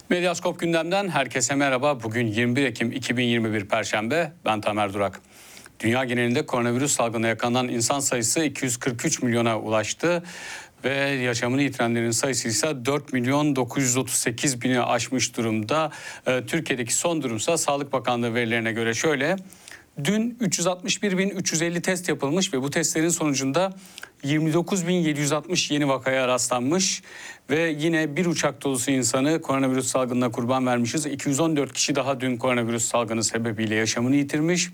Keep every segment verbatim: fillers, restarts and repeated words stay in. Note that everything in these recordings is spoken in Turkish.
Medyaskop gündemden herkese merhaba. Bugün yirmi bir Ekim iki bin yirmi bir Perşembe. Ben Tamer Durak. Dünya genelinde koronavirüs salgınına yakalanan insan sayısı iki yüz kırk üç milyona ulaştı. Ve yaşamını yitirenlerin sayısı ise dört milyon dokuz yüz otuz sekiz bini aşmış durumda. Ee, Türkiye'deki son durumsa Sağlık Bakanlığı verilerine göre şöyle. Dün üç yüz altmış bir bin üç yüz elli test yapılmış ve bu testlerin sonucunda yirmi dokuz bin yedi yüz altmış yeni vakaya rastlanmış ve yine bir uçak dolusu insanı koronavirüs salgınına kurban vermişiz. iki yüz on dört kişi daha dün koronavirüs salgını sebebiyle yaşamını yitirmiş.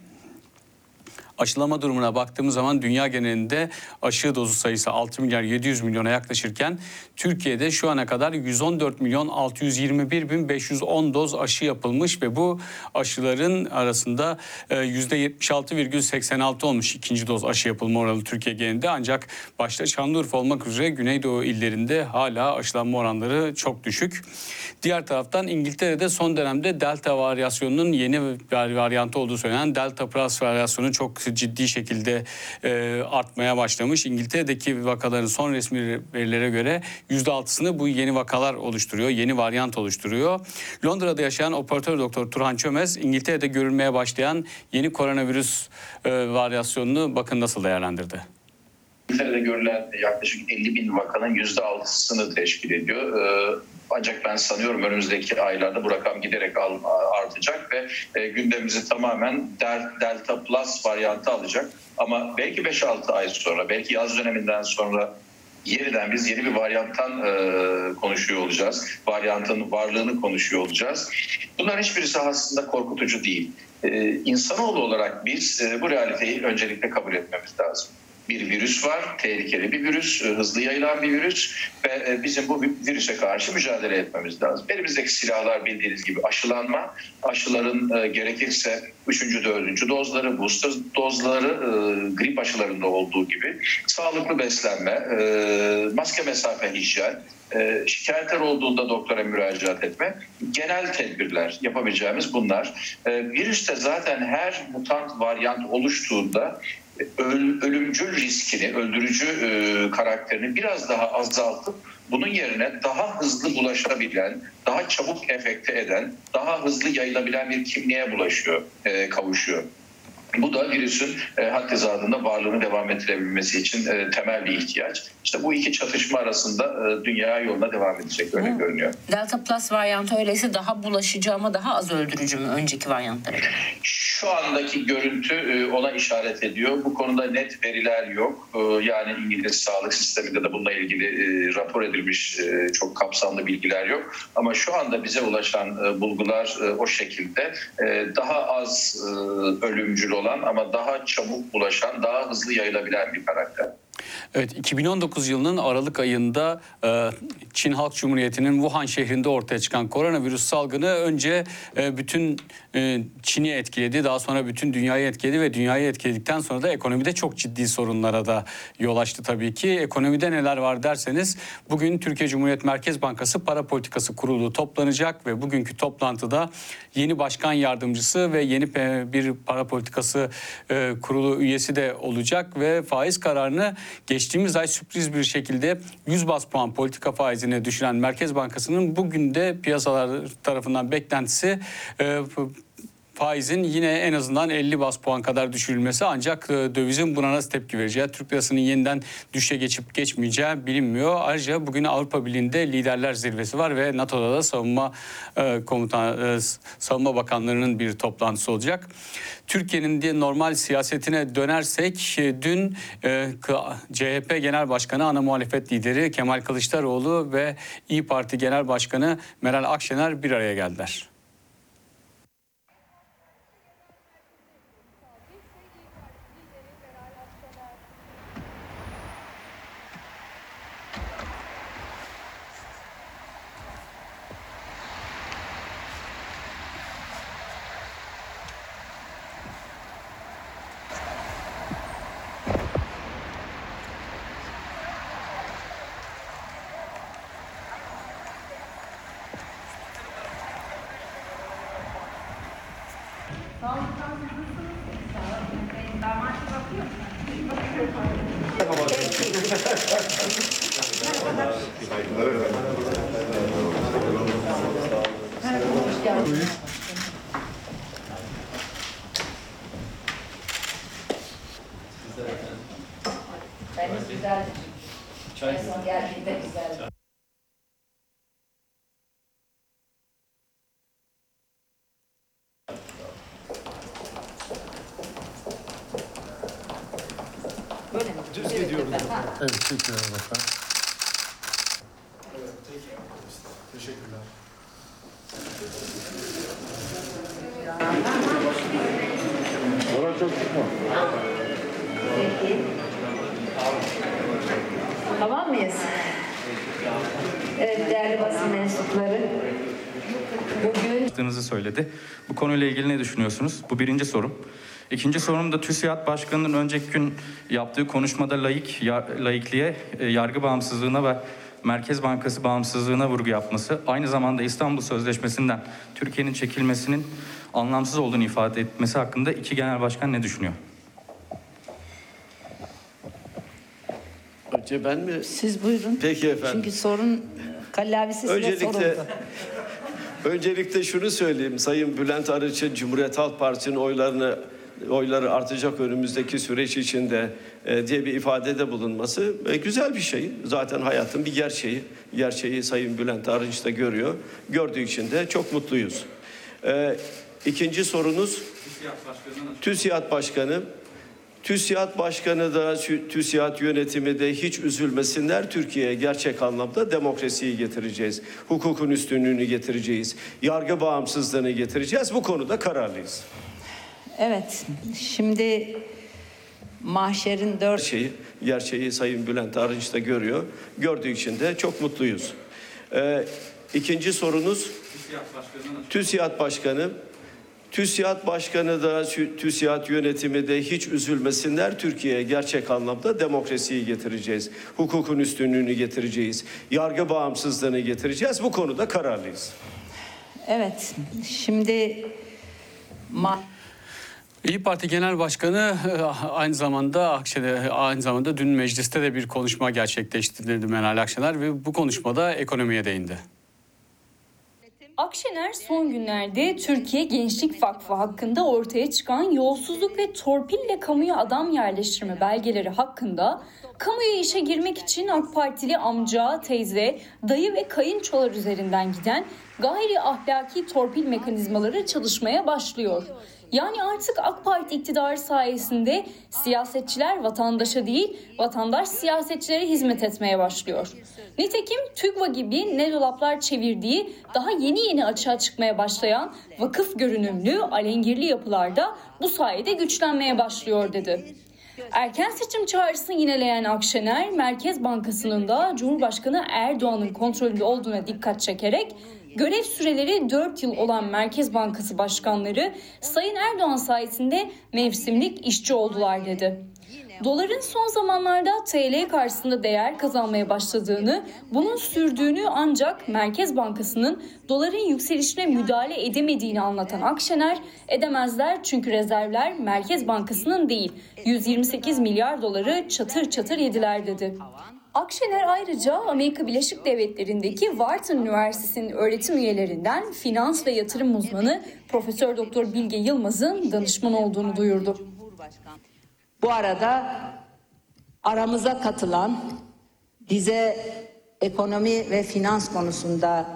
Aşılama durumuna baktığımız zaman dünya genelinde aşı dozu sayısı altı milyar yedi yüz milyona yaklaşırken Türkiye'de şu ana kadar yüz on dört milyon altı yüz yirmi bir bin beş yüz on doz aşı yapılmış ve bu aşıların arasında yüzde yetmiş altı virgül seksen altı olmuş ikinci doz aşı yapılma oranı Türkiye genelinde. Ancak başta Şanlıurfa olmak üzere Güneydoğu illerinde hala aşılanma oranları çok düşük. Diğer taraftan İngiltere'de son dönemde Delta varyasyonunun yeni bir varyantı olduğu söylenen Delta Plus varyasyonu çok ciddi şekilde e, artmaya başlamış. İngiltere'deki vakaların son resmi verilere göre yüzde altısını bu yeni vakalar oluşturuyor. Yeni varyant oluşturuyor. Londra'da yaşayan operatör doktor Turhan Çömez, İngiltere'de görülmeye başlayan yeni koronavirüs e, varyasyonunu bakın nasıl değerlendirdi. İngiltere'de görülen yaklaşık elli bin vakanın yüzde altısını teşkil ediyor. Ee, ancak ben sanıyorum önümüzdeki aylarda bu rakam giderek artacak ve gündemimizi tamamen Delta Plus varyantı alacak. Ama belki beş altı ay sonra, belki yaz döneminden sonra yeniden biz yeni bir varyanttan e, konuşuyor olacağız. Varyantın varlığını konuşuyor olacağız. Bunların hiçbirisi aslında korkutucu değil. E, insanoğlu olarak biz e, bu realiteyi öncelikle kabul etmemiz lazım. Bir virüs var, tehlikeli bir virüs, hızlı yayılan bir virüs ve bizim bu virüse karşı mücadele etmemiz lazım. Elimizdeki silahlar bildiğiniz gibi aşılanma, aşıların gerekirse üçüncü, dördüncü dozları, booster dozları, grip aşılarında olduğu gibi sağlıklı beslenme, maske, mesafe, hijyen, şikayetler olduğunda doktora müracaat etme, genel tedbirler yapabileceğimiz bunlar. Virüs de zaten her mutant varyant oluştuğunda ölümcül riskini, öldürücü e, karakterini biraz daha azaltıp bunun yerine daha hızlı bulaşabilen, daha çabuk enfekte eden, daha hızlı yayılabilen bir kimliğe bulaşıyor, e, kavuşuyor. Bu da virüsün e, haddi zatında varlığını devam ettirebilmesi için e, temel bir ihtiyaç. İşte bu iki çatışma arasında e, dünya yoluna devam edecek öyle Hı. görünüyor. Delta Plus varyantı öyleyse daha bulaşıcı ama daha az öldürücü mü önceki varyantlara göre? Şu andaki görüntü e, ona işaret ediyor. Bu konuda net veriler yok. E, yani İngiliz sağlık sisteminde de bununla ilgili e, rapor edilmiş e, çok kapsamlı bilgiler yok. Ama şu anda bize ulaşan e, bulgular e, o şekilde e, daha az e, ölümcül olan ama daha çabuk bulaşan, daha hızlı yayılabilen bir karakter. Evet, iki bin on dokuz yılının Aralık ayında e, Çin Halk Cumhuriyeti'nin Wuhan şehrinde ortaya çıkan koronavirüs salgını önce e, bütün e, Çin'i etkiledi, daha sonra bütün dünyayı etkiledi ve dünyayı etkiledikten sonra da ekonomide çok ciddi sorunlara da yol açtı tabii ki. Ekonomide neler var derseniz bugün Türkiye Cumhuriyet Merkez Bankası Para Politikası Kurulu toplanacak ve bugünkü toplantıda yeni başkan yardımcısı ve yeni bir para politikası e, kurulu üyesi de olacak ve faiz kararını geçtiğimiz ay sürpriz bir şekilde yüz baz puan politika faizine düşüren Merkez Bankası'nın bugün de piyasalar tarafından beklentisi e, faizin yine en azından elli baz puan kadar düşürülmesi, ancak dövizin buna nasıl tepki vereceği, Türk lirasının yeniden düşüşe geçip geçmeyeceği bilinmiyor. Ayrıca bugün Avrupa Birliği'nde liderler zirvesi var ve NATO'da da savunma e, komutan e, savunma bakanlarının bir toplantısı olacak. Türkiye'nin diye normal siyasetine dönersek dün e, C H P Genel Başkanı, ana muhalefet lideri Kemal Kılıçdaroğlu ve İYİ Parti Genel Başkanı Meral Akşener bir araya geldiler. Buyurun. Deniz güzeldi. En son geldiğinde güzeldi. Böyle mi? Düz gidiyoruz. Evet, tekrar bakar. Evet, teşekkürler. Orası çok çıkma. Peki. Tamam mıyız? Evet, değerli basın mensupları. Bugün yaptığınızı söyledi. Bu konuyla ilgili ne düşünüyorsunuz? Bu birinci sorum. İkinci sorum da TÜSİAD Başkanı'nın önceki gün yaptığı konuşmada laik, ya, laikliğe, e, yargı bağımsızlığına ve Merkez Bankası bağımsızlığına vurgu yapması, aynı zamanda İstanbul Sözleşmesi'nden Türkiye'nin çekilmesinin anlamsız olduğunu ifade etmesi hakkında iki genel başkan ne düşünüyor? Önce ben mi? siz buyurun. Peki efendim. Çünkü sorun kallavisi size Öncelikle, soruldu. öncelikle şunu söyleyeyim. Sayın Bülent Arınç'ın Cumhuriyet Halk Partisi'nin oylarını oyları artacak önümüzdeki süreç içinde e, diye bir ifadede bulunması e, güzel bir şey. Zaten hayatın bir gerçeği. Gerçeği Sayın Bülent Arınç da görüyor. Gördüğü için de çok mutluyuz. E, ikinci sorunuz TÜSİAD Başkanı. TÜSİAD Başkanı da TÜSİAD yönetimi de hiç üzülmesinler. Türkiye'ye gerçek anlamda demokrasiyi getireceğiz. Hukukun üstünlüğünü getireceğiz. Yargı bağımsızlığını getireceğiz. Bu konuda kararlıyız. Evet, şimdi mahşerin dört... Şeyi, gerçeği Sayın Bülent Arınç da görüyor. Gördüğü için de çok mutluyuz. Ee, ikinci sorunuz TÜSİAD Başkanı. TÜSİAD Başkanı da TÜSİAD yönetimi de hiç üzülmesinler. Türkiye'ye gerçek anlamda demokrasiyi getireceğiz. Hukukun üstünlüğünü getireceğiz. Yargı bağımsızlığını getireceğiz. Bu konuda kararlıyız. Evet, şimdi... Ma İyi Parti Genel Başkanı aynı zamanda Akşener, aynı zamanda dün mecliste de bir konuşma gerçekleştirdi Meral Akşener ve bu konuşmada ekonomiye değindi. Akşener son günlerde Türkiye Gençlik Vakfı hakkında ortaya çıkan yolsuzluk ve torpille kamuya adam yerleştirme belgeleri hakkında kamuya işe girmek için AK Partili amca, teyze, dayı ve kayınçolar üzerinden giden gayri ahlaki torpil mekanizmaları çalışmaya başlıyor. Yani artık AK Parti iktidarı sayesinde siyasetçiler vatandaşa değil, vatandaş siyasetçilere hizmet etmeye başlıyor. Nitekim TÜGVA gibi ne dolaplar çevirdiği daha yeni yeni açığa çıkmaya başlayan vakıf görünümlü alengirli yapılar da bu sayede güçlenmeye başlıyor dedi. Erken seçim çağrısını yineleyen Akşener, Merkez Bankası'nın da Cumhurbaşkanı Erdoğan'ın kontrolünde olduğuna dikkat çekerek görev süreleri dört yıl olan Merkez Bankası başkanları Sayın Erdoğan sayesinde mevsimlik işçi oldular dedi. Doların son zamanlarda T L karşısında değer kazanmaya başladığını, bunun sürdüğünü ancak Merkez Bankası'nın doların yükselişine müdahale edemediğini anlatan Akşener, edemezler çünkü rezervler Merkez Bankası'nın değil, yüz yirmi sekiz milyar doları çatır çatır yediler dedi. Akşener ayrıca Amerika Birleşik Devletleri'ndeki Wharton Üniversitesi'nin öğretim üyelerinden finans ve yatırım uzmanı Profesör Doktor Bilge Yılmaz'ın danışman olduğunu duyurdu. Bu arada aramıza katılan, bize ekonomi ve finans konusunda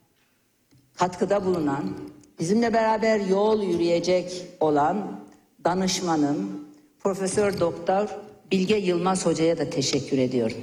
katkıda bulunan, bizimle beraber yol yürüyecek olan danışmanım Profesör Doktor Bilge Yılmaz Hoca'ya da teşekkür ediyorum.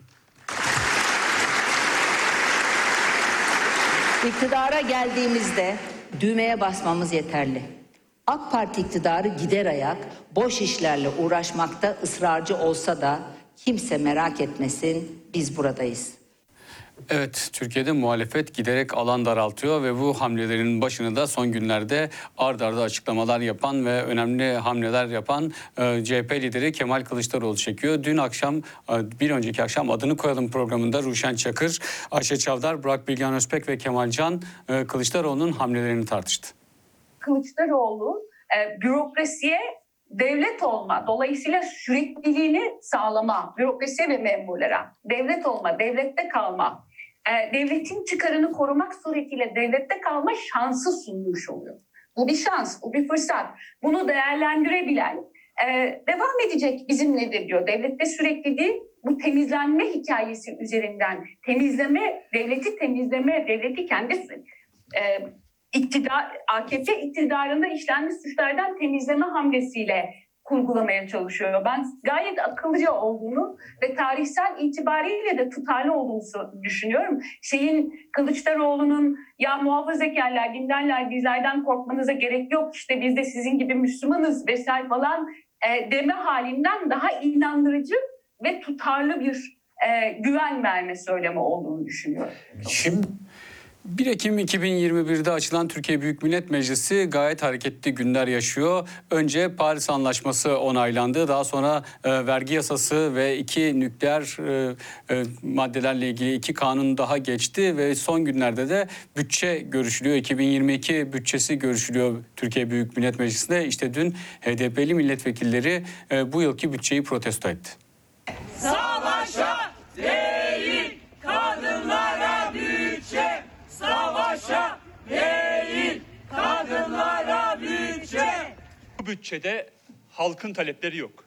İktidara geldiğimizde düğmeye basmamız yeterli. AK Parti iktidarı gider ayak boş işlerle uğraşmakta ısrarcı olsa da kimse merak etmesin, biz buradayız. Evet, Türkiye'de muhalefet giderek alan daraltıyor ve bu hamlelerin başını da son günlerde ard arda açıklamalar yapan ve önemli hamleler yapan e, C H P lideri Kemal Kılıçdaroğlu çekiyor. Dün akşam, e, bir önceki akşam Adını Koyalım programında Ruşen Çakır, Ayşe Çavdar, Burak Bilgehan Özpek ve Kemal Can e, Kılıçdaroğlu'nun hamlelerini tartıştı. Kılıçdaroğlu e, bürokrasiye devlet olma, dolayısıyla sürekliliğini sağlama, bürokrasiye ve memurlara devlet olma, devlette kalma e, devletin çıkarını korumak suretiyle devlette kalma şansı sunmuş oluyor. Bu bir şans, bu bir fırsat. Bunu değerlendirebilen e, devam edecek bizimle de diyor. Devlette sürekli değil, bu temizlenme hikayesi üzerinden temizleme, devleti temizleme, devleti kendi e, iktidar, A K P iktidarında işlenmiş suçlardan temizleme hamlesiyle kurgulamaya çalışıyor. Ben gayet akıllıca olduğunu ve tarihsel itibariyle de tutarlı olduğunu düşünüyorum. Şeyin Kılıçdaroğlu'nun ya muhafazakarlar, dinlerler, bizlerden korkmanıza gerek yok, işte biz de sizin gibi Müslümanız vesaire falan e, deme halinden daha inandırıcı ve tutarlı bir e, güven verme söylemi olduğunu düşünüyorum. Şimdi bir Ekim iki bin yirmi bir'de açılan Türkiye Büyük Millet Meclisi gayet hareketli günler yaşıyor. Önce Paris Anlaşması onaylandı. Daha sonra e, vergi yasası ve iki nükleer e, e, maddelerle ilgili iki kanun daha geçti ve son günlerde de bütçe görüşülüyor. iki bin yirmi iki bütçesi görüşülüyor Türkiye Büyük Millet Meclisi'nde. İşte dün H D P'li milletvekilleri e, bu yılki bütçeyi protesto etti. Savaşa değil, kadınlara bütçe. Savaşa değil, kadınlara bütçe. Bu bütçede halkın talepleri yok.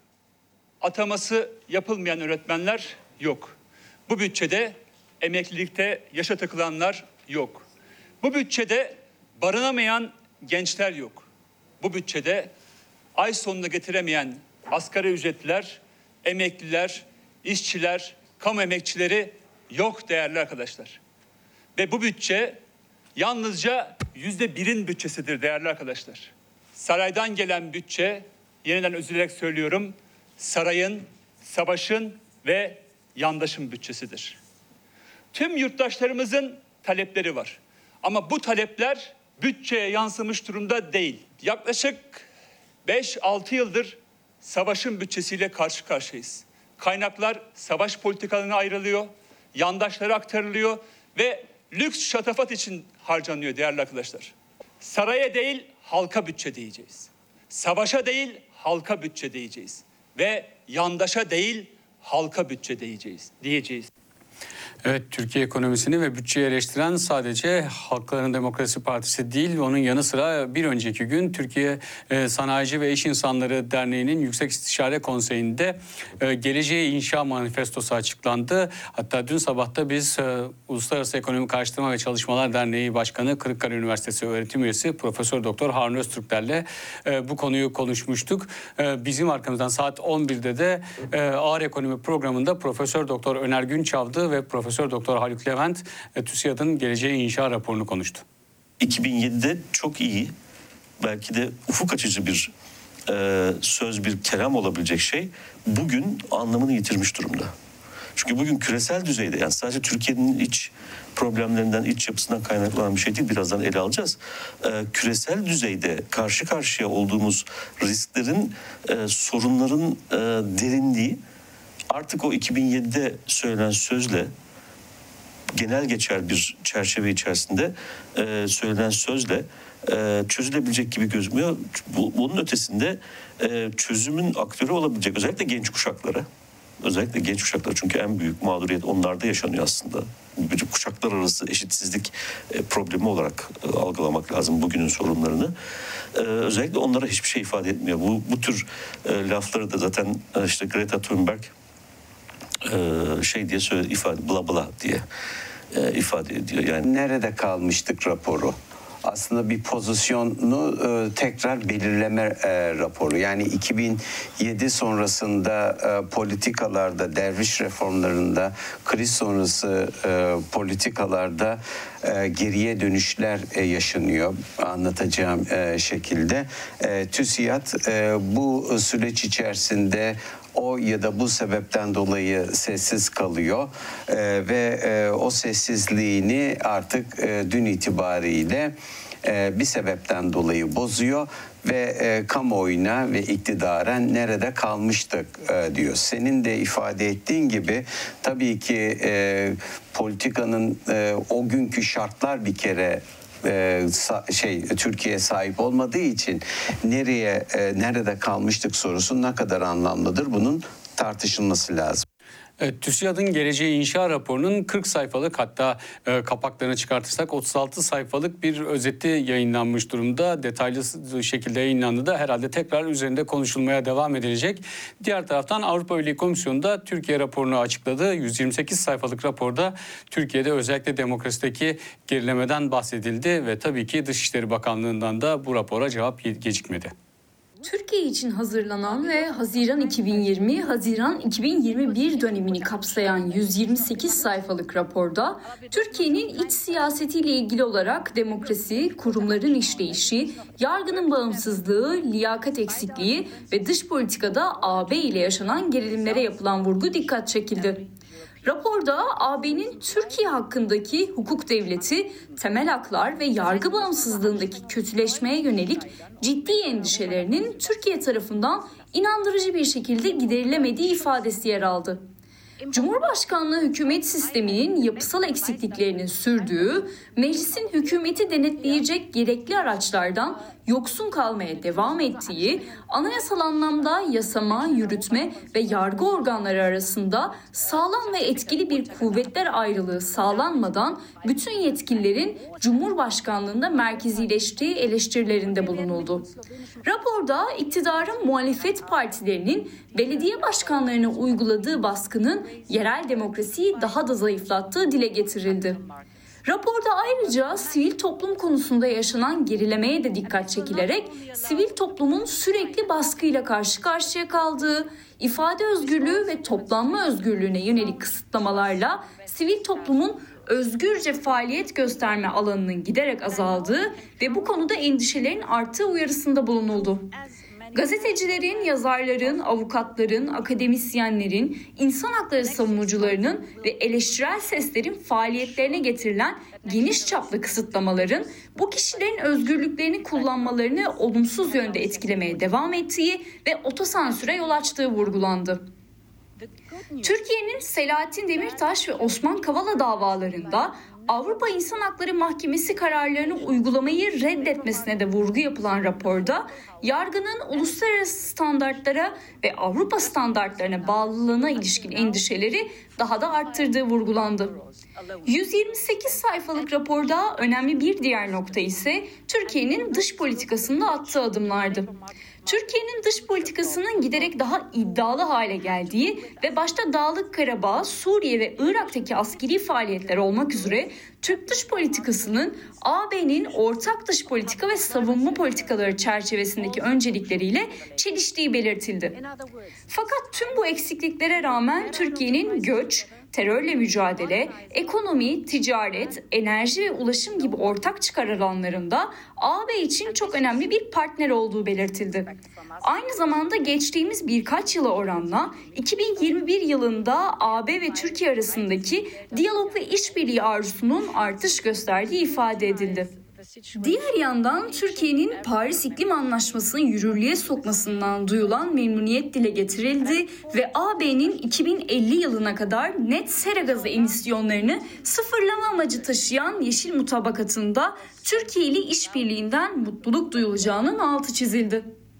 Ataması yapılmayan öğretmenler yok. Bu bütçede emeklilikte yaşa takılanlar yok. Bu bütçede barınamayan gençler yok. Bu bütçede ay sonuna getiremeyen asgari ücretliler, emekliler, işçiler, kamu emekçileri yok değerli arkadaşlar. Ve bu bütçe yalnızca yüzde birin bütçesidir değerli arkadaşlar. Saraydan gelen bütçe, yeniden üzülerek söylüyorum, sarayın, savaşın ve yandaşın bütçesidir. Tüm yurttaşlarımızın talepleri var. Ama bu talepler bütçeye yansımış durumda değil. Yaklaşık beş altı yıldır savaşın bütçesiyle karşı karşıyayız. Kaynaklar savaş politikalarına ayrılıyor, yandaşlara aktarılıyor ve lüks şatafat için harcanıyor değerli arkadaşlar. Saraya değil halka bütçe diyeceğiz. Savaşa değil halka bütçe diyeceğiz. Ve yandaşa değil halka bütçe diyeceğiz. diyeceğiz. Evet, Türkiye ekonomisini ve bütçeyi eleştiren sadece Halkların Demokrasi Partisi değil, onun yanı sıra bir önceki gün Türkiye e, Sanayici ve İş İnsanları Derneği'nin Yüksek İstişare Konseyi'nde e, Geleceği İnşa Manifestosu açıklandı. Hatta dün sabahta biz e, Uluslararası Ekonomik Araştırma ve Çalışmalar Derneği Başkanı, Kırıkkale Üniversitesi öğretim üyesi Profesör Doktor Harun Öztürkler'le e, bu konuyu konuşmuştuk. E, bizim arkamızdan saat on bir'de de e, Ağır Ekonomi programında Profesör Doktor Öner Günçavdı ve Profesör Doktor Haluk Levent TÜSİAD'ın Geleceği İnşa raporunu konuştu. iki bin yedi'de çok iyi, belki de ufuk açıcı bir e, söz, bir kelam olabilecek şey bugün anlamını yitirmiş durumda. Çünkü bugün küresel düzeyde, yani sadece Türkiye'nin iç problemlerinden, iç yapısından kaynaklanan bir şey değil, birazdan ele alacağız. E, küresel düzeyde karşı karşıya olduğumuz risklerin, e, sorunların e, derinliği artık o iki bin yedi'de söylenen sözle, genel geçer bir çerçeve içerisinde e, söylenen sözle e, çözülebilecek gibi gözükmüyor. Bu, bunun ötesinde e, çözümün aktörü olabilecek özellikle genç kuşaklara, özellikle genç kuşaklar, çünkü en büyük mağduriyet onlarda yaşanıyor aslında. Bir kuşaklar arası eşitsizlik e, problemi olarak e, algılamak lazım bugünün sorunlarını. E, özellikle onlara hiçbir şey ifade etmiyor. Bu, bu tür e, lafları da zaten e, işte Greta Thunberg e, şey diye söyledi, ifade bla bla diye e, ifade ediyor. Yani nerede kalmıştık raporu? Aslında bir pozisyonu e, tekrar belirleme e, raporu. Yani iki bin yedi sonrasında e, politikalarda, derviş reformlarında, kriz sonrası e, politikalarda e, geriye dönüşler e, yaşanıyor anlatacağım e, şekilde. E, TÜSİAD e, bu süreç içerisinde o ya da bu sebepten dolayı sessiz kalıyor ee, ve e, o sessizliğini artık e, dün itibariyle e, bir sebepten dolayı bozuyor ve e, kamuoyuna ve iktidaren nerede kalmıştık e, diyor. Senin de ifade ettiğin gibi tabii ki e, politikanın e, o günkü şartlar bir kere Ee, şey Türkiye sahip olmadığı için nereye e, nerede kalmıştık sorusu ne kadar anlamlıdır, bunun tartışılması lazım. Evet, TÜSİAD'ın Geleceği İnşa raporunun kırk sayfalık, hatta e, kapaklarını çıkartırsak otuz altı sayfalık bir özeti yayınlanmış durumda. Detaylı şekilde yayınlandı da herhalde tekrar üzerinde konuşulmaya devam edilecek. Diğer taraftan Avrupa Birliği Komisyonu da Türkiye raporunu açıkladı. yüz yirmi sekiz sayfalık raporda Türkiye'de özellikle demokrasideki gerilemeden bahsedildi ve tabii ki Dışişleri Bakanlığı'ndan da bu rapora cevap gecikmedi. Türkiye için hazırlanan ve Haziran iki bin yirmi, Haziran iki bin yirmi bir dönemini kapsayan yüz yirmi sekiz sayfalık raporda Türkiye'nin iç siyasetiyle ilgili olarak demokrasi, kurumların işleyişi, yargının bağımsızlığı, liyakat eksikliği ve dış politikada A B ile yaşanan gerilimlere yapılan vurgu dikkat çekildi. Raporda A B'nin Türkiye hakkındaki hukuk devleti, temel haklar ve yargı bağımsızlığındaki kötüleşmeye yönelik ciddi endişelerinin Türkiye tarafından inandırıcı bir şekilde giderilemediği ifadesi yer aldı. Cumhurbaşkanlığı hükümet sisteminin yapısal eksikliklerinin sürdüğü, meclisin hükümeti denetleyecek gerekli araçlardan yoksun kalmaya devam ettiği, anayasal anlamda yasama, yürütme ve yargı organları arasında sağlam ve etkili bir kuvvetler ayrılığı sağlanmadan bütün yetkililerin Cumhurbaşkanlığında merkezileştiği eleştirilerinde bulunuldu. Raporda iktidarın muhalefet partilerinin belediye başkanlarına uyguladığı baskının yerel demokrasiyi daha da zayıflattığı dile getirildi. Raporda ayrıca sivil toplum konusunda yaşanan gerilemeye de dikkat çekilerek sivil toplumun sürekli baskıyla karşı karşıya kaldığı, ifade özgürlüğü ve toplanma özgürlüğüne yönelik kısıtlamalarla sivil toplumun özgürce faaliyet gösterme alanının giderek azaldığı ve bu konuda endişelerin arttığı uyarısında bulunuldu. Gazetecilerin, yazarların, avukatların, akademisyenlerin, insan hakları savunucularının ve eleştirel seslerin faaliyetlerine getirilen geniş çaplı kısıtlamaların bu kişilerin özgürlüklerini kullanmalarını olumsuz yönde etkilemeye devam ettiği ve otosansüre yol açtığı vurgulandı. Türkiye'nin Selahattin Demirtaş ve Osman Kavala davalarında Avrupa İnsan Hakları Mahkemesi kararlarını uygulamayı reddetmesine de vurgu yapılan raporda, yargının uluslararası standartlara ve Avrupa standartlarına bağlılığına ilişkin endişeleri daha da arttırdığı vurgulandı. yüz yirmi sekiz sayfalık raporda önemli bir diğer nokta ise Türkiye'nin dış politikasında attığı adımlardı. Türkiye'nin dış politikasının giderek daha iddialı hale geldiği ve başta Dağlık Karabağ, Suriye ve Irak'taki askeri faaliyetler olmak üzere Türk dış politikasının A B'nin ortak dış politika ve savunma politikaları çerçevesindeki öncelikleriyle çeliştiği belirtildi. Fakat tüm bu eksikliklere rağmen Türkiye'nin göç, terörle mücadele, ekonomi, ticaret, enerji ve ulaşım gibi ortak çıkar alanlarında A B için çok önemli bir partner olduğu belirtildi. Aynı zamanda geçtiğimiz birkaç yıla oranla iki bin yirmi bir yılında A B ve Türkiye arasındaki diyalog ve işbirliği arzusunun artış gösterdiği ifade edildi. Diğer yandan Türkiye'nin Paris İklim Anlaşması'nı yürürlüğe sokmasından duyulan memnuniyet dile getirildi ve A B'nin iki bin elli yılına kadar net sera gazı emisyonlarını sıfırlama amacı taşıyan Yeşil Mutabakatı'nda Türkiye ile işbirliğinden mutluluk duyulacağının altı çizildi.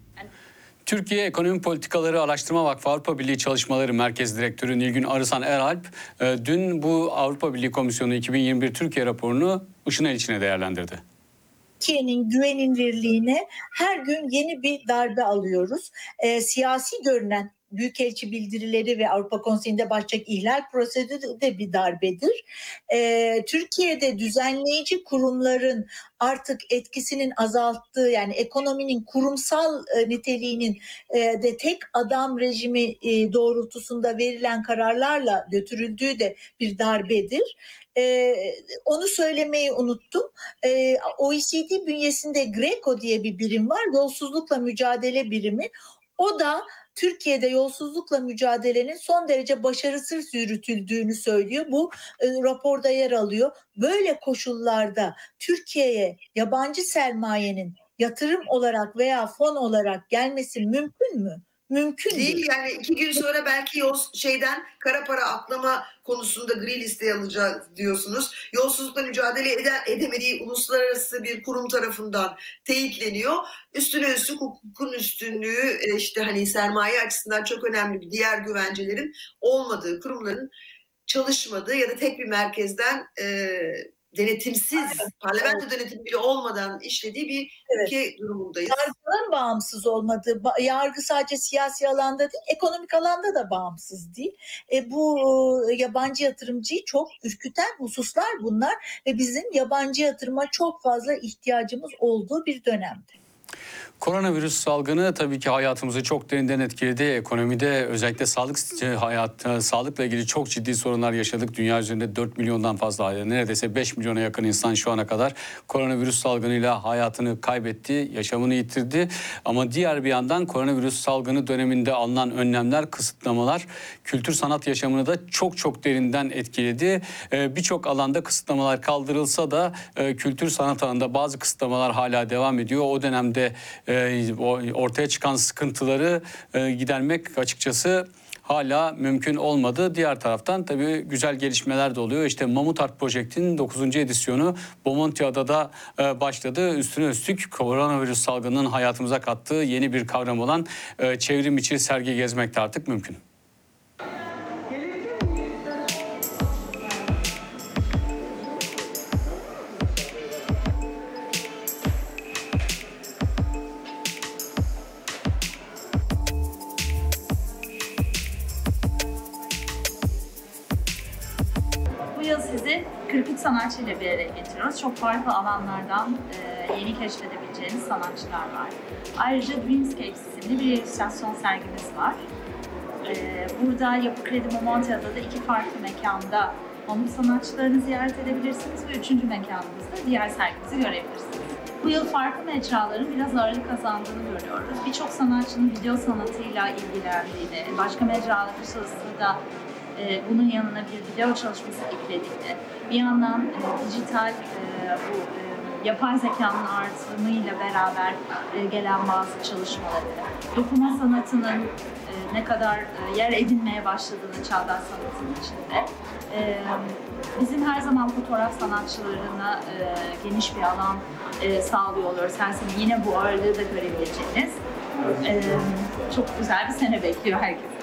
Türkiye Ekonomi Politikaları Araştırma Vakfı Avrupa Birliği Çalışmaları Merkez Direktörü Nilgün Arısan Eralp dün bu Avrupa Birliği Komisyonu iki bin yirmi bir Türkiye raporunu ışın el içine değerlendirdi. Türkiye'nin güvenilirliğine her gün yeni bir darbe alıyoruz. E, siyasi görünen büyükelçi bildirileri ve Avrupa Konseyi'nde başlayacak ihlal prosedürü de bir darbedir. E, Türkiye'de düzenleyici kurumların artık etkisinin azalttığı, yani ekonominin kurumsal e, niteliğinin e, de tek adam rejimi e, doğrultusunda verilen kararlarla götürüldüğü de bir darbedir. Ee, onu söylemeyi unuttum. Ee, O E C D bünyesinde GRECO diye bir birim var. Yolsuzlukla mücadele birimi. O da Türkiye'de yolsuzlukla mücadelenin son derece başarısız yürütüldüğünü söylüyor. Bu e, raporda yer alıyor. Böyle koşullarda Türkiye'ye yabancı sermayenin yatırım olarak veya fon olarak gelmesi mümkün mü? mümkün değil. değil. Yani iki gün sonra belki yol şeyden kara para aklama konusunda gri listeye alacağız diyorsunuz. Yolsuzlukla mücadele ede, edemediği uluslararası bir kurum tarafından teyitleniyor. Üstüne üstlük hukukun üstünlüğü, işte hani sermaye açısından çok önemli bir diğer güvencelerin olmadığı, kurumların çalışmadığı ya da tek bir merkezden e, denetimsiz, evet, parlamento evet. denetimi bile olmadan işlediği bir evet. ülke durumundayız. Yargıların bağımsız olmadığı, yargı sadece siyasi alanda değil, ekonomik alanda da bağımsız değil. E, bu yabancı yatırımcıyı çok ürküten hususlar bunlar ve bizim yabancı yatırıma çok fazla ihtiyacımız olduğu bir dönemde. Koronavirüs salgını tabii ki hayatımızı çok derinden etkiledi. Ekonomide özellikle sağlık hayat sağlıkla ilgili çok ciddi sorunlar yaşadık. Dünya üzerinde dört milyondan fazla, neredeyse beş milyona yakın insan şu ana kadar koronavirüs salgınıyla hayatını kaybetti, yaşamını yitirdi. Ama diğer bir yandan koronavirüs salgını döneminde alınan önlemler, kısıtlamalar kültür sanat yaşamını da çok çok derinden etkiledi. Birçok alanda kısıtlamalar kaldırılsa da kültür sanat alanında bazı kısıtlamalar hala devam ediyor. O dönemde ortaya çıkan sıkıntıları gidermek açıkçası hala mümkün olmadı. Diğer taraftan tabii güzel gelişmeler de oluyor. İşte Mamut Art Project'in dokuzuncu edisyonu Bomontia'da da başladı. Üstüne üstlük koronavirüs salgınının hayatımıza kattığı yeni bir kavram olan çevrim içi sergi gezmek de artık mümkün. Bu yıl sizi kırk üç sanatçıyla bir araya getiriyoruz. Çok farklı alanlardan e, yeni keşfedebileceğiniz sanatçılar var. Ayrıca Dreamscapes isimli bir illüstrasyon sergimiz var. E, burada Yapı Kredi Momontia'da da iki farklı mekanda Mamut sanatçılarını ziyaret edebilirsiniz ve üçüncü mekanımızda diğer sergimizi görebilirsiniz. Bu yıl farklı mecraların biraz ağırlık kazandığını görüyoruz. Birçok sanatçının video sanatıyla ilgilendiğini, başka mecralar da e, bunun yanına bir video çalışması eklediğini, bir yandan e, dijital e, bu e, yapay zekanın artımıyla beraber e, gelen bazı çalışmaları, dokuma sanatının e, ne kadar e, yer edinmeye başladığını çağdaş sanatın içinde, e, bizim her zaman fotoğraf sanatçılarına e, geniş bir alan e, sağlıyor oluyoruz. Her sene yine bu ağırlığı da görebileceğiniz e, çok güzel bir sene bekliyor herkese.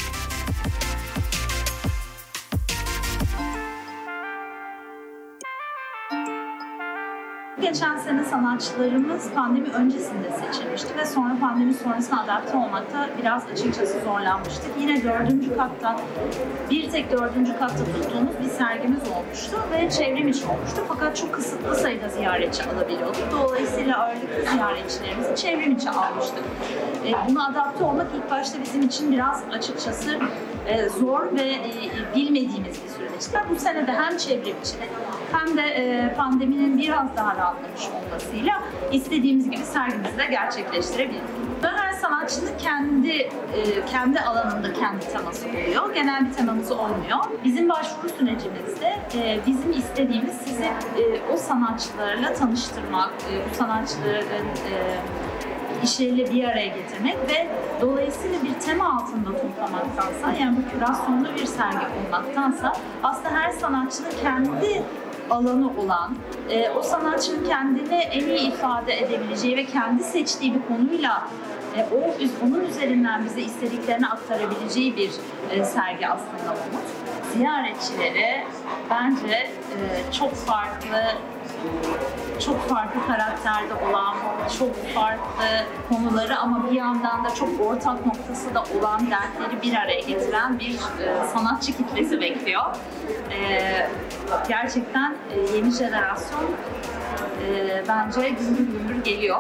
Geçen sene sanatçılarımız pandemi öncesinde seçilmişti ve sonra pandemi sonrasına adapte olmakta biraz açıkçası zorlanmıştık. Yine dördüncü katta, bir tek dördüncü katta tuttuğumuz bir sergimiz olmuştu ve çevrim içi olmuştu. Fakat çok kısıtlı sayıda ziyaretçi alabiliyorduk. Dolayısıyla ağırlıklı ziyaretçilerimizi çevrim içi almıştık. E, buna adapte olmak ilk başta bizim için biraz açıkçası e, zor ve e, bilmediğimiz bir süreçti. Bu sene de hem çevrim içi hem de e, pandeminin biraz daha rahatlamış olmasıyla istediğimiz gibi sergimizi de gerçekleştirebildik. Her sanatçının kendi e, kendi alanında kendi teması oluyor. Genel bir temamız olmuyor. Bizim başvuru sürecimizde e, bizim istediğimiz sizi e, o sanatçılarla tanıştırmak, e, bu sanatçıların e, işleriyle bir araya getirmek ve dolayısıyla bir tema altında toplamaktansa, yani bu kürasyonlu bir sergi olmaktansa aslında her sanatçının kendi alanı olan, e, o sanatçının kendini en iyi ifade edebileceği ve kendi seçtiği bir konuyla e, o onun üzerinden bize istediklerini aktarabileceği bir e, sergi aslında Mamut. Ziyaretçilere bence e, çok farklı çok farklı karakterde olan, çok farklı konuları ama bir yandan da çok ortak noktası da olan dertleri bir araya getiren bir e, sanatçı kitlesi bekliyor. E, gerçekten e, yeni jenerasyon e, bence gümbür gümbür geliyor.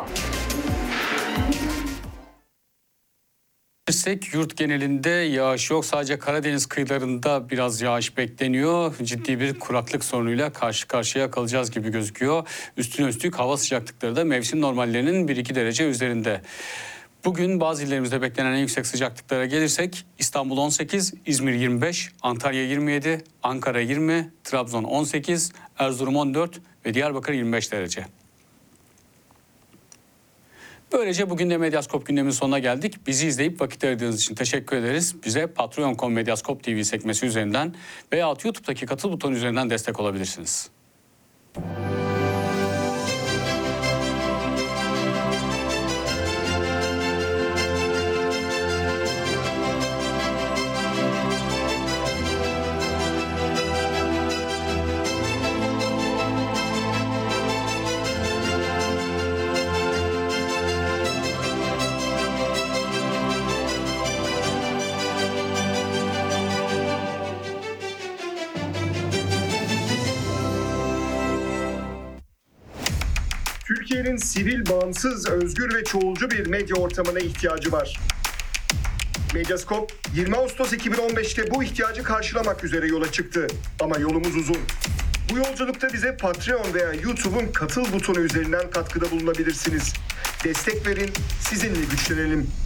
Yurt genelinde yağış yok. Sadece Karadeniz kıyılarında biraz yağış bekleniyor. Ciddi bir kuraklık sorunuyla karşı karşıya kalacağız gibi gözüküyor. Üstüne üstlük hava sıcaklıkları da mevsim normallerinin bir iki derece üzerinde. Bugün bazı illerimizde beklenen en yüksek sıcaklıklara gelirsek İstanbul on sekiz, İzmir yirmi beş, Antalya yirmi yedi, Ankara yirmi, Trabzon on sekiz, Erzurum on dört ve Diyarbakır yirmi beş derece. Böylece bugün de Medyaskop gündemin sonuna geldik. Bizi izleyip vakit ayırdığınız için teşekkür ederiz. Bize patreon nokta com Medyaskop T V sekmesi üzerinden veya YouTube'daki katıl butonu üzerinden destek olabilirsiniz. Türkiye'nin sivil, bağımsız, özgür ve çoğulcu bir medya ortamına ihtiyacı var. Medyaskop yirmi Ağustos iki bin on beş'te bu ihtiyacı karşılamak üzere yola çıktı. Ama yolumuz uzun. Bu yolculukta bize Patreon veya YouTube'un katıl butonu üzerinden katkıda bulunabilirsiniz. Destek verin, sizinle güçlenelim.